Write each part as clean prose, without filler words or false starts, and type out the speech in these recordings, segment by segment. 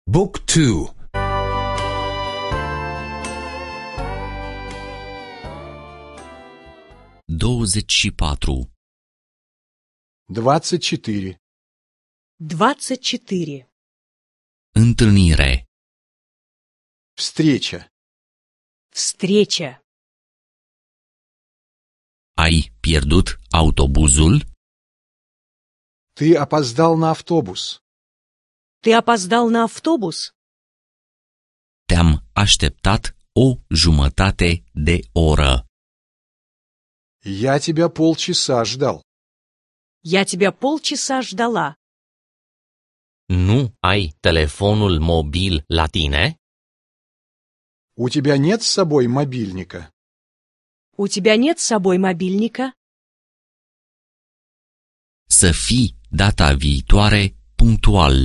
Book 2. 24. 24. 24. Întâlnire. Встреча. Встреча. Ai pierdut autobuzul? Ты опоздал на автобус. Ты опоздал на автобус? Te-am așteptat o jumătate de oră. Я тебя полчаса ждал. Я тебя полчаса ждала. Nu ai telefonul mobil la tine? У тебя нет с собой мобильника? У тебя нет с собой мобильника? Să fii data viitoare punctual.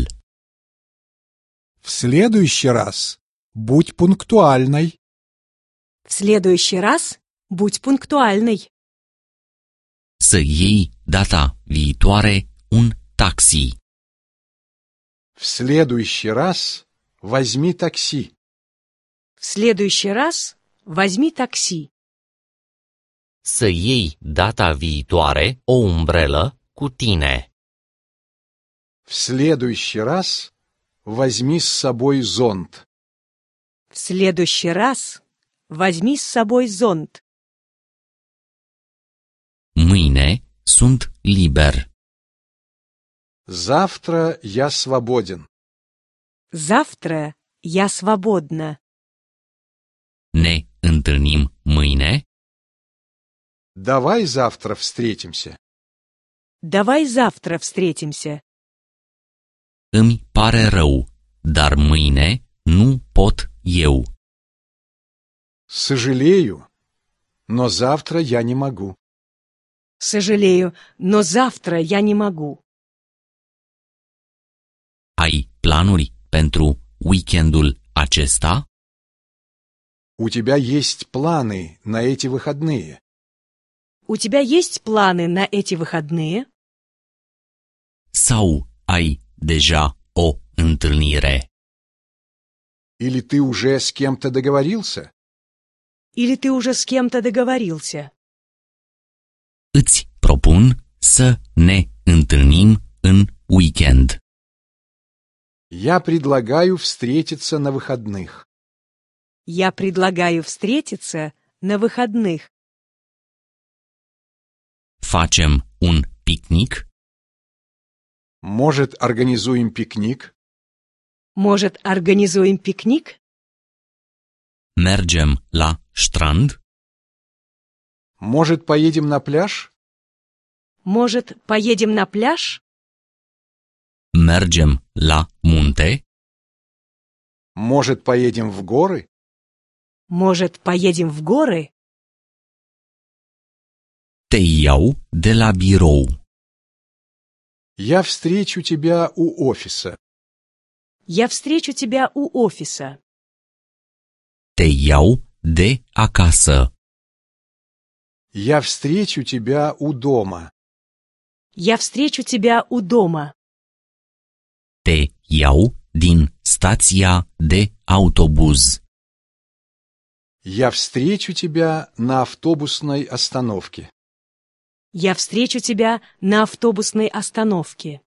В следующий раз будь пунктуальной. В следующий раз будь пунктуальной. Să iei data viitoare un taxi. В следующий раз возьми такси. В следующий раз возьми такси. Să iei data viitoare o umbrelă cu tine. В следующий раз возьми с собой зонт. В следующий раз возьми с собой зонт. Mâine sunt liber. Завтра я свободен. Завтра я свободна. Ne întâlnim mâine? Давай завтра встретимся. Давай завтра встретимся. Îmi pare rău, dar mâine nu pot eu. Сожалею, но завтра я не могу. Сожалею, но завтра я не могу. Ai planuri pentru weekendul acesta? У тебя есть планы на эти выходные? У тебя есть планы на эти выходные? Sau ai deja o întâlnire? Или ты уже с кем-то договорился? Или ты уже с кем-то договорился? Îți propun să ne întâlnim în weekend. Я предлагаю встретиться на выходных. Я предлагаю встретиться на выходных. Facem un picnic? Может, организуем пикник? Может, организуем пикник? Mergem la strand? Может, поедем на пляж? Может, поедем на пляж? Mergem la munte? Может, поедем в горы? Может, поедем в горы? Te iau de la birou. Я встречу тебя у офиса. Я встречу тебя у офиса. Te iau de acasă. Я встречу тебя у дома. Я встречу тебя у дома. Te iau din stația de autobuz. Я встречу тебя на автобусной остановке. Я встречу тебя на автобусной остановке.